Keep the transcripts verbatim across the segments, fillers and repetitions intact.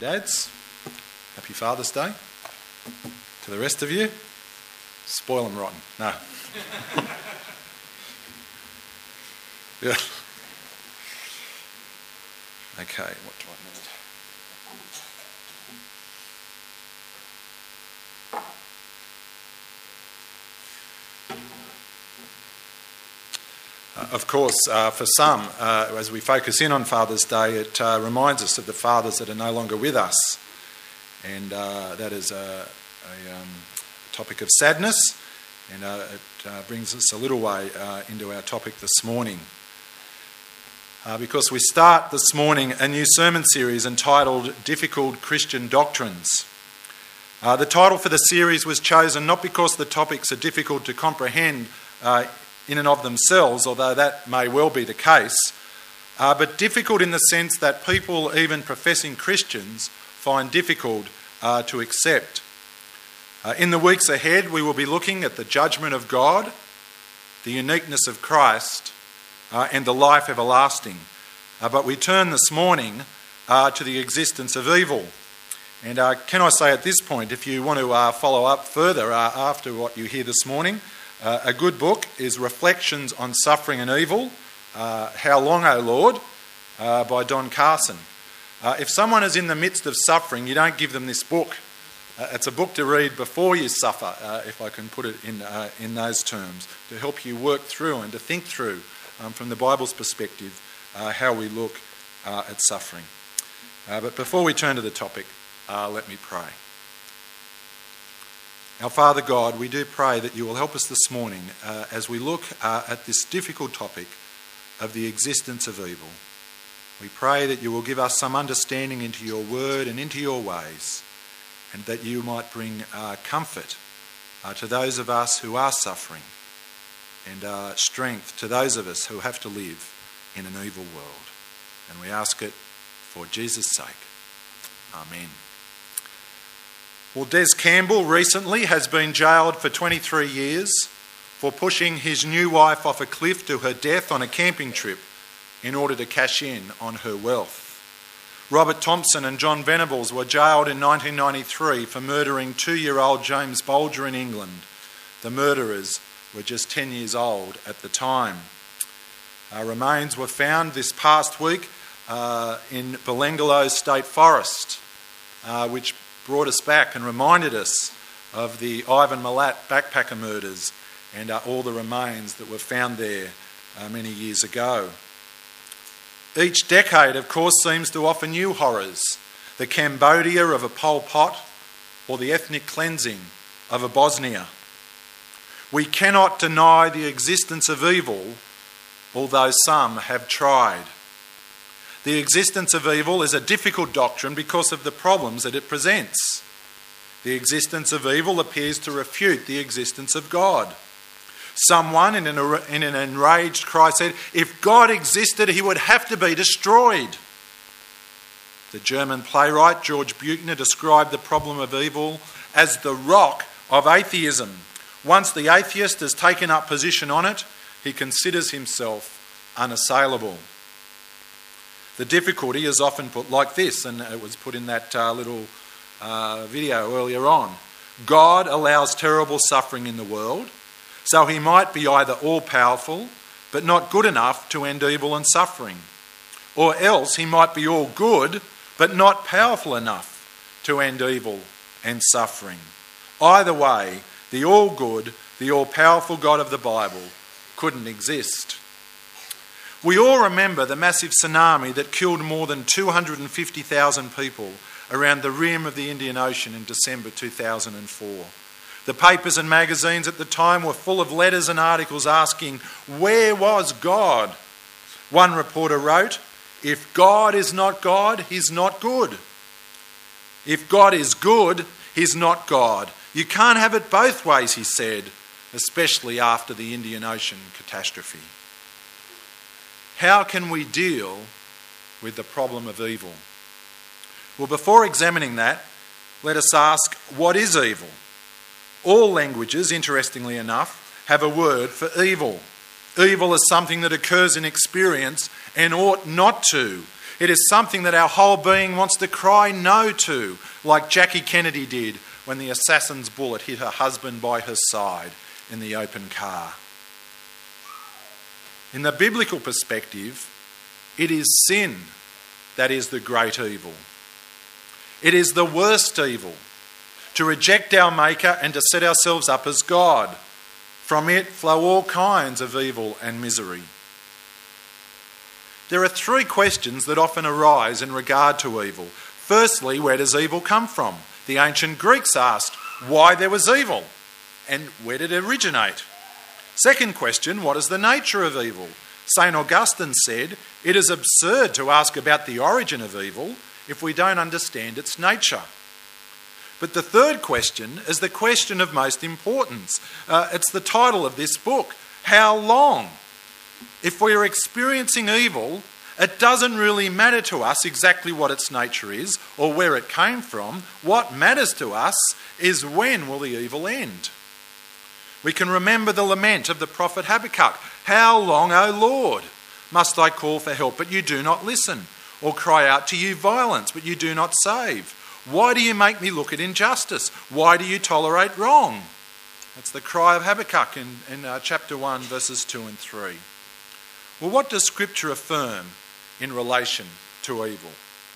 dads, happy Father's Day. To the rest of you, spoil them rotten. No. Yeah. Okay, what do I need? Uh, of course, uh, for some, uh, as we focus in on Father's Day, it uh, reminds us of the fathers that are no longer with us. And uh, that is a, a um, topic of sadness, and uh, it uh, brings us a little way uh, into our topic this morning. Uh, because we start this morning a new sermon series entitled Difficult Christian Doctrines. Uh, the title for the series was chosen not because the topics are difficult to comprehend uh, in and of themselves, although that may well be the case, uh, but difficult in the sense that people, even professing Christians, find difficult uh, to accept. Uh, in the weeks ahead, we will be looking at the judgment of God, the uniqueness of Christ, uh, and the life everlasting. Uh, but we turn this morning uh, to the existence of evil. And uh, can I say at this point, if you want to uh, follow up further uh, after what you hear this morning, uh, a good book is Reflections on Suffering and Evil, uh, How Long, O Lord, uh, by Don Carson. Uh, if someone is in the midst of suffering, you don't give them this book. Uh, it's a book to read before you suffer, uh, if I can put it in uh, in those terms, to help you work through and to think through, um, from the Bible's perspective, uh, how we look uh, at suffering. Uh, but before we turn to the topic, uh, let me pray. Our Father God, we do pray that you will help us this morning uh, as we look uh, at this difficult topic of the existence of evil. We pray that you will give us some understanding into your word and into your ways, and that you might bring uh, comfort uh, to those of us who are suffering, and uh, strength to those of us who have to live in an evil world. And we ask it for Jesus' sake. Amen. Well, Des Campbell recently has been jailed for twenty-three years for pushing his new wife off a cliff to her death on a camping trip in order to cash in on her wealth. Robert Thompson and John Venables were jailed in nineteen ninety-three for murdering two-year-old James Bolger in England. The murderers were just ten years old at the time. Uh, remains were found this past week uh, in Belangolo State Forest, uh, which brought us back and reminded us of the Ivan Milat backpacker murders and uh, all the remains that were found there uh, many years ago. Each decade, of course, seems to offer new horrors. The Cambodia of a Pol Pot, or the ethnic cleansing of a Bosnia. We cannot deny the existence of evil, although some have tried. The existence of evil is a difficult doctrine because of the problems that it presents. The existence of evil appears to refute the existence of God. Someone in an, in an enraged cry said, if God existed, he would have to be destroyed. The German playwright George Buchner described the problem of evil as the rock of atheism. Once the atheist has taken up position on it, he considers himself unassailable. The difficulty is often put like this, and it was put in that uh, little uh, video earlier on. God allows terrible suffering in the world, so he might be either all-powerful, but not good enough to end evil and suffering. Or else he might be all good, but not powerful enough to end evil and suffering. Either way, the all-good, the all-powerful God of the Bible couldn't exist. We all remember the massive tsunami that killed more than two hundred fifty thousand people around the rim of the Indian Ocean in December two thousand four. The papers and magazines at the time were full of letters and articles asking, where was God? One reporter wrote, if God is not God, he's not good. If God is good, he's not God. You can't have it both ways, he said, especially after the Indian Ocean catastrophe. How can we deal with the problem of evil? Well, before examining that, let us ask, what is evil? All languages, interestingly enough, have a word for evil. Evil is something that occurs in experience and ought not to. It is something that our whole being wants to cry no to, like Jackie Kennedy did when the assassin's bullet hit her husband by her side in the open car. In the biblical perspective, it is sin that is the great evil. It is the worst evil, to reject our Maker and to set ourselves up as God. From it flow all kinds of evil and misery. There are three questions that often arise in regard to evil. Firstly, where does evil come from? The ancient Greeks asked why there was evil and where did it originate? Second question, what is the nature of evil? Saint Augustine said, it is absurd to ask about the origin of evil if we don't understand its nature. But the third question is the question of most importance. Uh, it's the title of this book, How Long? If we are experiencing evil, it doesn't really matter to us exactly what its nature is or where it came from. What matters to us is when will the evil end? We can remember the lament of the prophet Habakkuk. How long, O Lord, must I call for help, but you do not listen, or cry out to you violence, but you do not save? Why do you make me look at injustice? Why do you tolerate wrong? That's the cry of Habakkuk in, in uh, chapter one, verses two and three. Well, what does Scripture affirm in relation to evil?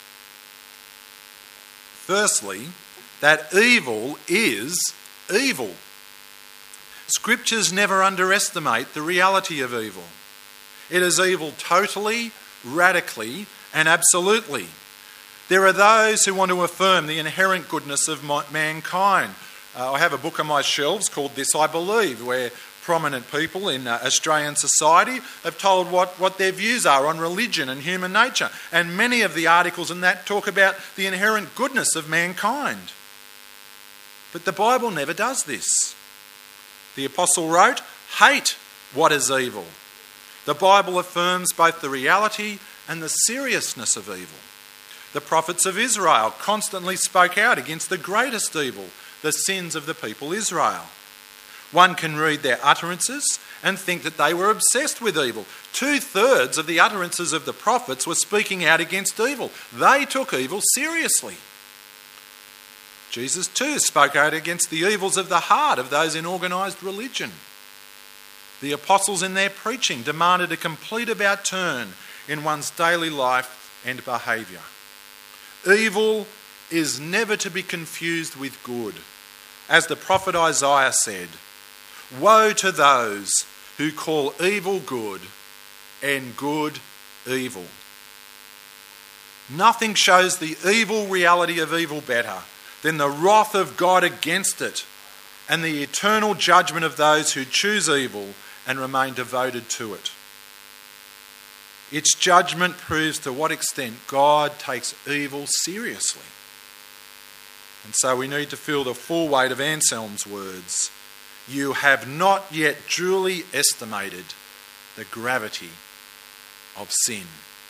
Firstly, that evil is evil. Scriptures never underestimate the reality of evil. It is evil totally, radically, and absolutely. There are those who want to affirm the inherent goodness of mankind. Uh, I have a book on my shelves called This I Believe, where prominent people in uh, Australian society have told what, what their views are on religion and human nature. And many of the articles in that talk about the inherent goodness of mankind. But the Bible never does this. The apostle wrote, hate what is evil. The Bible affirms both the reality and the seriousness of evil. The prophets of Israel constantly spoke out against the greatest evil, the sins of the people Israel. One can read their utterances and think that they were obsessed with evil. Two-thirds of the utterances of the prophets were speaking out against evil. They took evil seriously. Jesus too spoke out against the evils of the heart of those in organised religion. The apostles in their preaching demanded a complete about turn in one's daily life and behaviour. Evil is never to be confused with good. As the prophet Isaiah said, woe to those who call evil good and good evil. Nothing shows the evil reality of evil better than the wrath of God against it and the eternal judgment of those who choose evil and remain devoted to it. Its judgment proves to what extent God takes evil seriously. And so we need to feel the full weight of Anselm's words. You have not yet duly estimated the gravity of sin.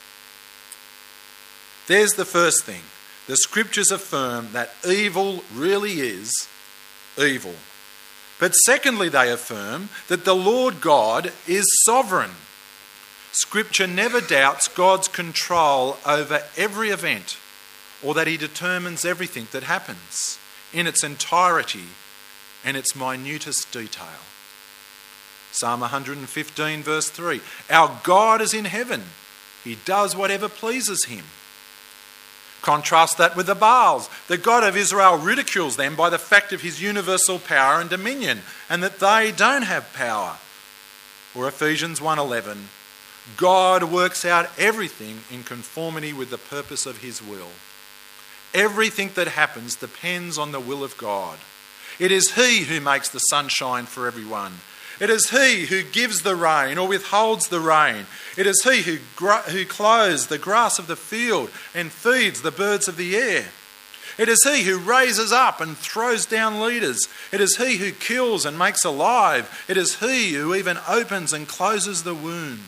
There's the first thing. The Scriptures affirm that evil really is evil. But secondly, they affirm that the Lord God is sovereign. Scripture never doubts God's control over every event, or that he determines everything that happens in its entirety and its minutest detail. Psalm one hundred fifteen verse three, our God is in heaven. He does whatever pleases him. Contrast that with the Baals. The God of Israel ridicules them by the fact of his universal power and dominion, and that they don't have power. Or Ephesians one eleven, God works out everything in conformity with the purpose of his will. Everything that happens depends on the will of God. It is he who makes the sun shine for everyone. It is he who gives the rain or withholds the rain. It is he who, gr- who clothes the grass of the field and feeds the birds of the air. It is he who raises up and throws down leaders. It is he who kills and makes alive. It is he who even opens and closes the womb.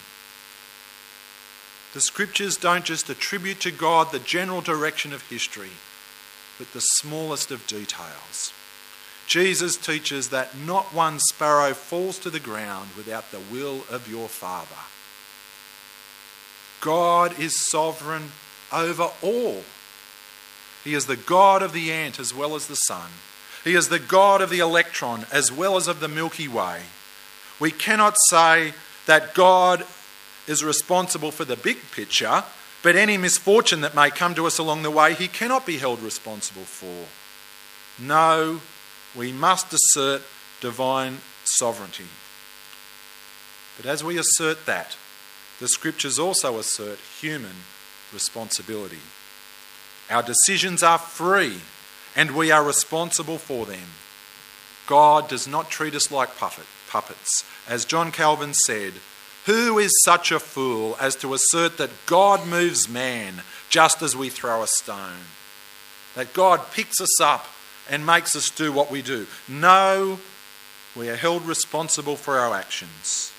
The Scriptures don't just attribute to God the general direction of history, but the smallest of details. Jesus teaches that not one sparrow falls to the ground without the will of your Father. God is sovereign over all. He is the God of the ant as well as the sun. He is the God of the electron as well as of the Milky Way. We cannot say that God is responsible for the big picture, but any misfortune that may come to us along the way, he cannot be held responsible for. No, we must assert divine sovereignty. But as we assert that, the scriptures also assert human responsibility. Our decisions are free and we are responsible for them. God does not treat us like puppet, puppets. As John Calvin said, "Who is such a fool as to assert that God moves man just as we throw a stone? That God picks us up and makes us do what we do?" No, we are held responsible for our actions.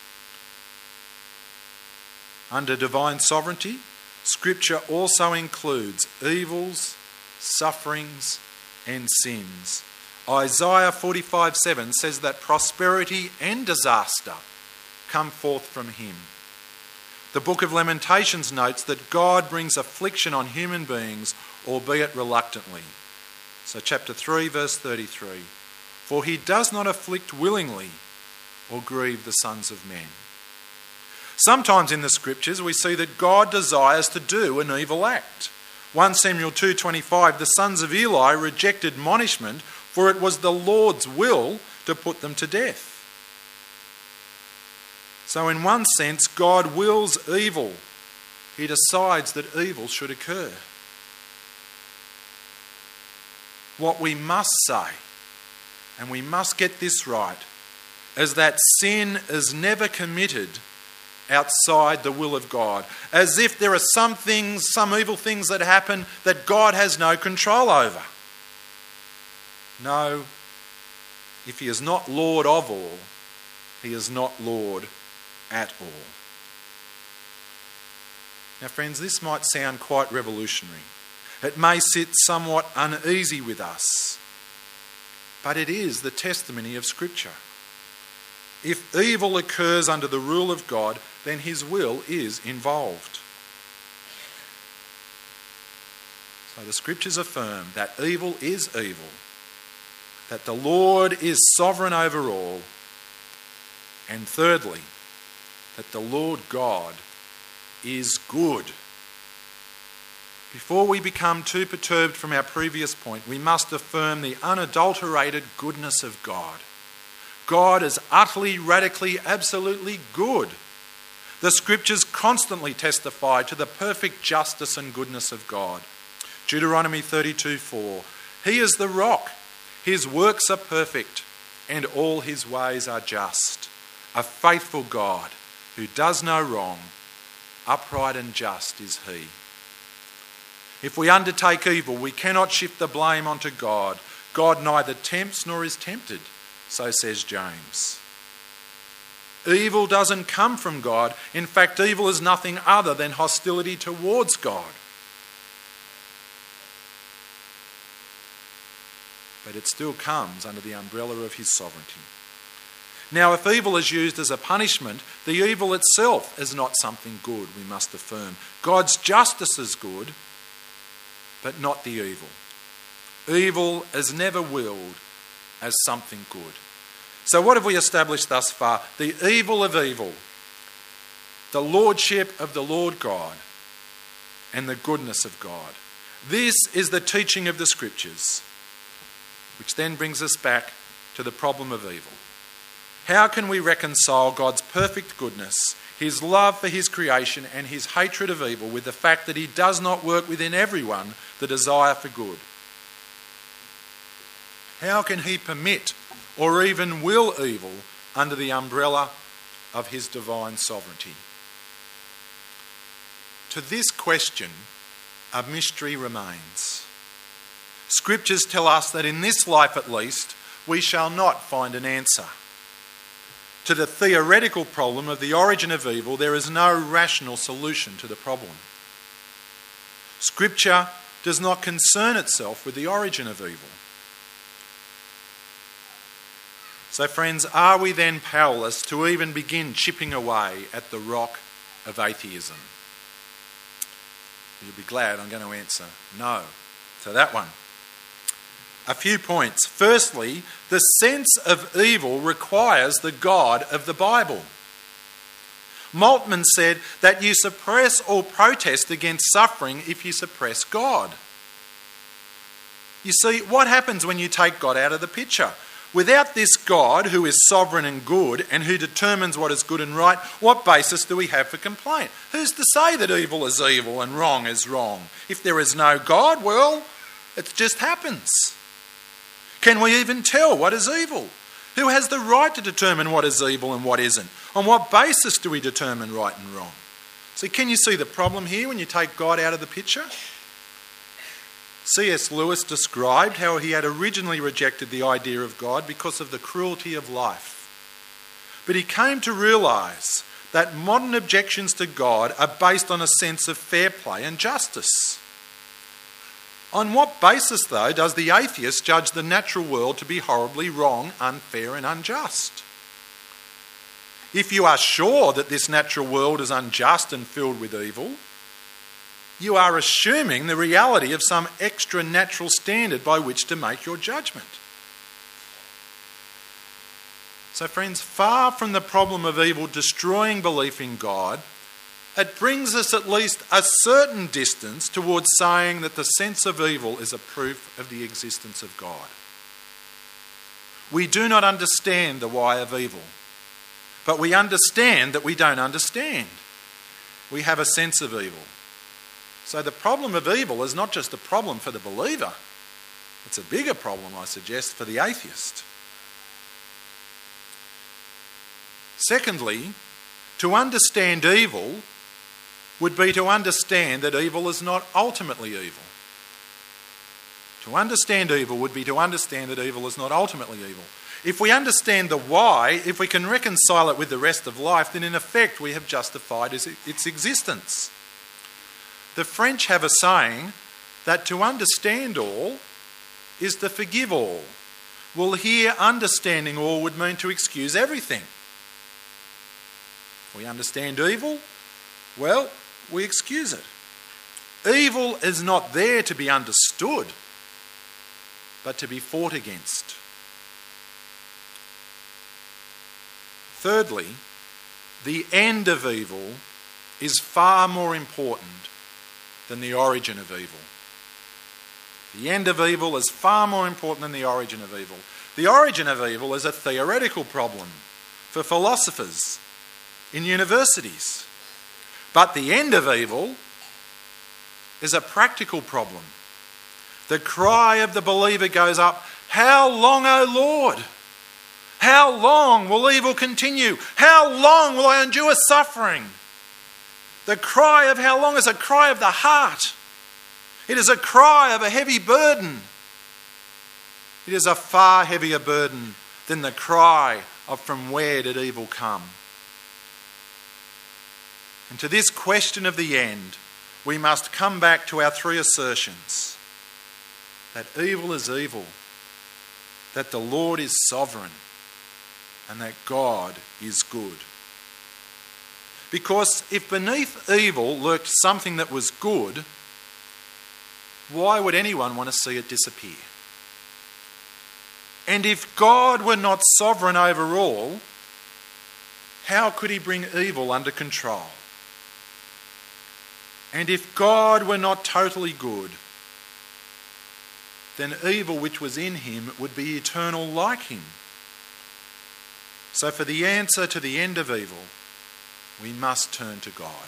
Under divine sovereignty, Scripture also includes evils, sufferings, and sins. Isaiah forty-five seven says that prosperity and disaster come forth from him. The book of Lamentations notes that God brings affliction on human beings, albeit reluctantly. So chapter three, verse thirty-three. For he does not afflict willingly or grieve the sons of men. Sometimes in the scriptures we see that God desires to do an evil act. First Samuel two twenty-five, the sons of Eli rejected admonishment, for it was the Lord's will to put them to death. So in one sense, God wills evil. He decides that evil should occur. What we must say, and we must get this right, is that sin is never committed outside the will of God. As if there are some things, some evil things that happen that God has no control over. No, if he is not Lord of all, he is not Lord at all. Now friends, this might sound quite revolutionary. It may sit somewhat uneasy with us, but it is the testimony of Scripture. If evil occurs under the rule of God, then his will is involved. So the Scriptures affirm that evil is evil, that the Lord is sovereign over all, and thirdly, that the Lord God is good. Before we become too perturbed from our previous point, we must affirm the unadulterated goodness of God. God is utterly, radically, absolutely good. The Scriptures constantly testify to the perfect justice and goodness of God. Deuteronomy thirty-two four, he is the rock, his works are perfect, and all his ways are just. A faithful God who does no wrong, upright and just is he. If we undertake evil, we cannot shift the blame onto God. God neither tempts nor is tempted, so says James. Evil doesn't come from God. In fact, evil is nothing other than hostility towards God. But it still comes under the umbrella of his sovereignty. Now, if evil is used as a punishment, the evil itself is not something good, we must affirm. God's justice is good, but not the evil. Evil is never willed as something good. So what have we established thus far? The evil of evil, the lordship of the Lord God, and the goodness of God. This is the teaching of the Scriptures, which then brings us back to the problem of evil. How can we reconcile God's perfect goodness, his love for his creation, and his hatred of evil with the fact that he does not work within everyone the desire for good? How can he permit or even will evil under the umbrella of his divine sovereignty? To this question, a mystery remains. Scriptures tell us that in this life at least, we shall not find an answer. To the theoretical problem of the origin of evil, there is no rational solution to the problem. Scripture does not concern itself with the origin of evil. So friends, are we then powerless to even begin chipping away at the rock of atheism? You'll be glad I'm going to answer no to that one. A few points. Firstly, the sense of evil requires the God of the Bible. Moltmann said that you suppress or protest against suffering if you suppress God. You see, what happens when you take God out of the picture? Without this God who is sovereign and good and who determines what is good and right, what basis do we have for complaint? Who's to say that evil is evil and wrong is wrong? If there is no God, well, it just happens. Can we even tell what is evil? Who has the right to determine what is evil and what isn't? On what basis do we determine right and wrong? So can you see the problem here when you take God out of the picture? C S Lewis described how he had originally rejected the idea of God because of the cruelty of life. But he came to realise that modern objections to God are based on a sense of fair play and justice. On what basis, though, does the atheist judge the natural world to be horribly wrong, unfair and unjust? If you are sure that this natural world is unjust and filled with evil, you are assuming the reality of some extra natural standard by which to make your judgment. So friends, far from the problem of evil destroying belief in God, it brings us at least a certain distance towards saying that the sense of evil is a proof of the existence of God. We do not understand the why of evil, but we understand that we don't understand. We have a sense of evil. So the problem of evil is not just a problem for the believer, it's a bigger problem, I suggest, for the atheist. Secondly, to understand evil would be to understand that evil is not ultimately evil. To understand evil would be to understand that evil is not ultimately evil. If we understand the why, if we can reconcile it with the rest of life, then in effect we have justified its existence. The French have a saying that to understand all is to forgive all. Well, here understanding all would mean to excuse everything. We understand evil, well, we excuse it. Evil is not there to be understood, but to be fought against. Thirdly, the end of evil is far more important than the origin of evil. The end of evil is far more important than the origin of evil. The origin of evil is a theoretical problem for philosophers in universities. But the end of evil is a practical problem. The cry of the believer goes up, "How long, O Lord? How long will evil continue? How long will I endure suffering?" The cry of how long is a cry of the heart. It is a cry of a heavy burden. It is a far heavier burden than the cry of from where did evil come. And to this question of the end, we must come back to our three assertions. That evil is evil, that the Lord is sovereign, and that God is good. Because if beneath evil lurked something that was good, why would anyone want to see it disappear? And if God were not sovereign over all, how could he bring evil under control? And if God were not totally good, then evil which was in him would be eternal like him. So for the answer to the end of evil, we must turn to God.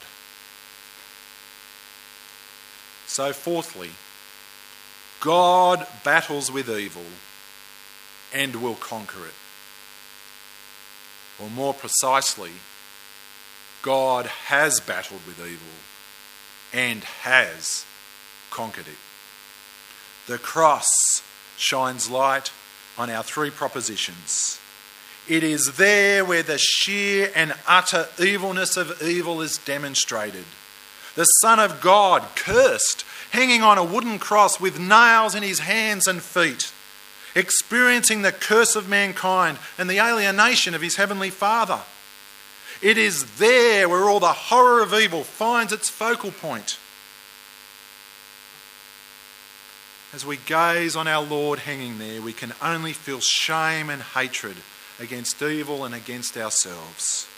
So fourthly, God battles with evil and will conquer it. Or more precisely, God has battled with evil and has conquered it. The cross shines light on our three propositions. It is there where the sheer and utter evilness of evil is demonstrated. The Son of God, cursed, hanging on a wooden cross with nails in his hands and feet, experiencing the curse of mankind and the alienation of his heavenly Father. It is there where all the horror of evil finds its focal point. As we gaze on our Lord hanging there, we can only feel shame and hatred against evil and against ourselves.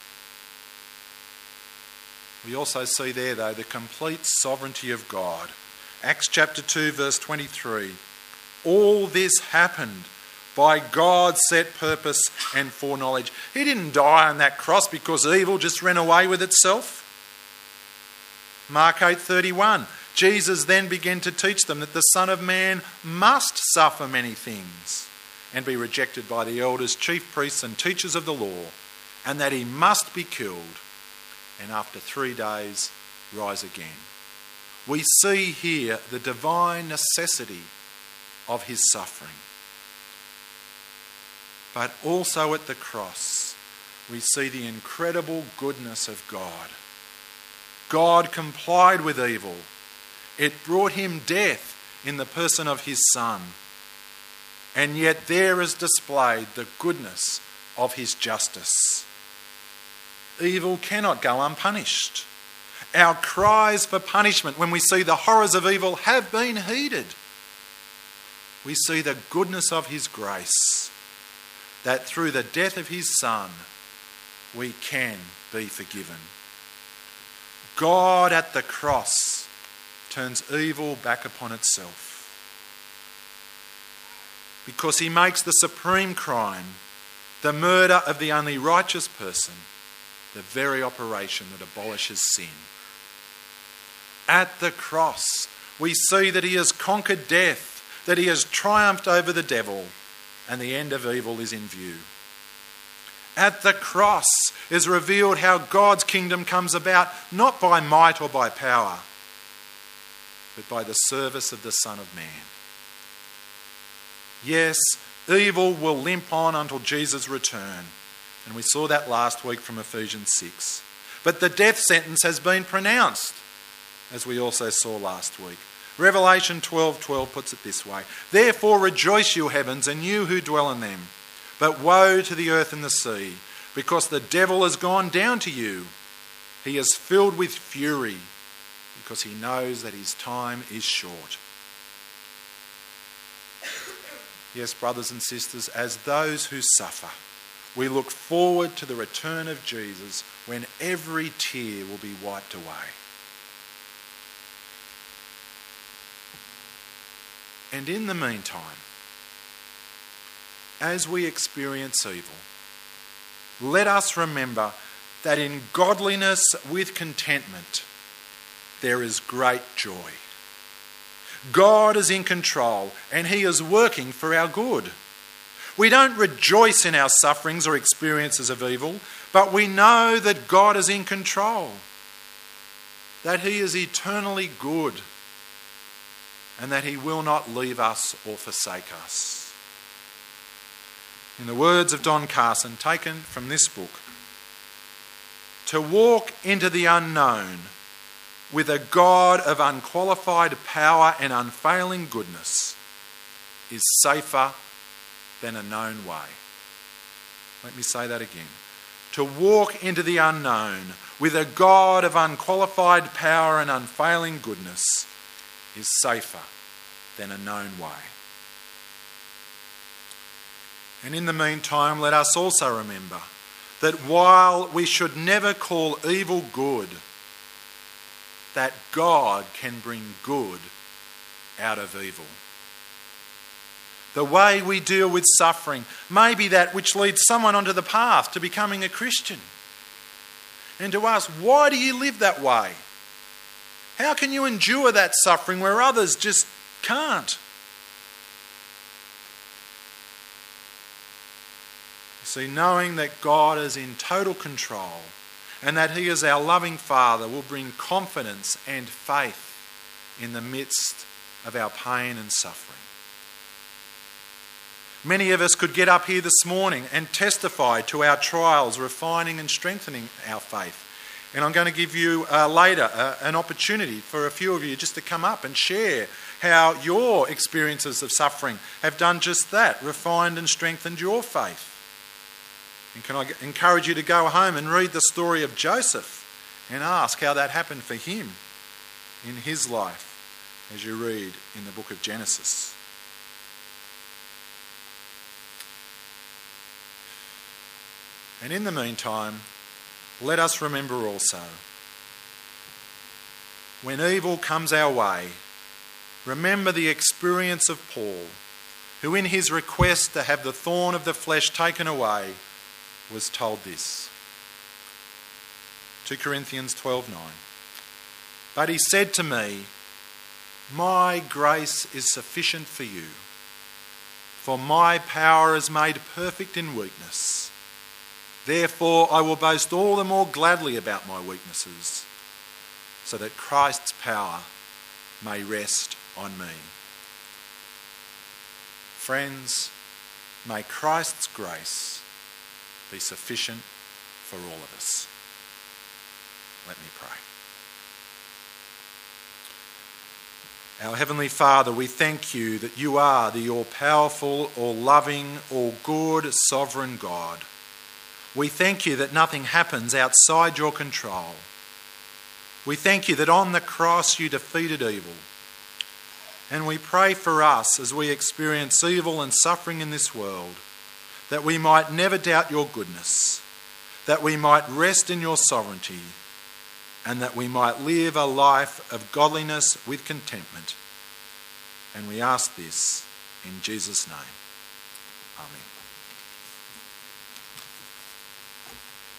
We also see there, though, the complete sovereignty of God. Acts chapter two, verse twenty-three. All this happened by God's set purpose and foreknowledge. He didn't die on that cross because evil just ran away with itself. Mark eight thirty-one. Jesus then began to teach them that the Son of Man must suffer many things and be rejected by the elders, chief priests and teachers of the law, and that he must be killed and after three days rise again. We see here the divine necessity of his suffering. But also at the cross, we see the incredible goodness of God. God complied with evil. It brought him death in the person of his Son. And yet there is displayed the goodness of his justice. Evil cannot go unpunished. Our cries for punishment when we see the horrors of evil have been heeded. We see the goodness of his grace, that through the death of his Son, we can be forgiven. God at the cross turns evil back upon itself, because he makes the supreme crime, the murder of the only righteous person, the very operation that abolishes sin. At the cross, we see that he has conquered death, that he has triumphed over the devil, and the end of evil is in view. At the cross is revealed how God's kingdom comes about, not by might or by power, but by the service of the Son of Man. Yes, evil will limp on until Jesus' return, and we saw that last week from Ephesians six. But the death sentence has been pronounced, as we also saw last week. Revelation twelve twelve puts it this way: "Therefore rejoice, you heavens, and you who dwell in them. But woe to the earth and the sea, because the devil has gone down to you. He is filled with fury, because he knows that his time is short." Yes, brothers and sisters, as those who suffer, we look forward to the return of Jesus, when every tear will be wiped away. And in the meantime, as we experience evil, let us remember that in godliness with contentment, there is great joy. God is in control and he is working for our good. We don't rejoice in our sufferings or experiences of evil, but we know that God is in control, that he is eternally good, and that he will not leave us or forsake us. In the words of Don Carson, taken from this book, to walk into the unknown with a God of unqualified power and unfailing goodness is safer than a known way. Let me say that again. To walk into the unknown with a God of unqualified power and unfailing goodness is safer than a known way. And in the meantime, let us also remember that while we should never call evil good, that God can bring good out of evil. The way we deal with suffering may be that which leads someone onto the path to becoming a Christian. And to ask, why do you live that way? How can you endure that suffering where others just can't? See, knowing that God is in total control and that he is our loving Father will bring confidence and faith in the midst of our pain and suffering. Many of us could get up here this morning and testify to our trials, refining and strengthening our faith. And I'm going to give you uh, later uh, an opportunity for a few of you just to come up and share how your experiences of suffering have done just that, refined and strengthened your faith. And can I encourage you to go home and read the story of Joseph and ask how that happened for him in his life. as you read in the book of Genesis. And in the meantime, let us remember also, when evil comes our way, remember the experience of Paul, who in his request to have the thorn of the flesh taken away was told this. Second Corinthians twelve nine. But he said to me, my grace is sufficient for you, for my power is made perfect in weakness. Therefore I will boast all the more gladly about my weaknesses, so that Christ's power may rest on me. Friends, may Christ's grace be sufficient for all of us. Let me pray. Our Heavenly Father, we thank you that you are the all-powerful, all-loving, all-good, sovereign God. We thank you that nothing happens outside your control. We thank you that on the cross you defeated evil. And we pray for us as we experience evil and suffering in this world, that we might never doubt your goodness, that we might rest in your sovereignty, and that we might live a life of godliness with contentment. And we ask this in Jesus' name. Amen.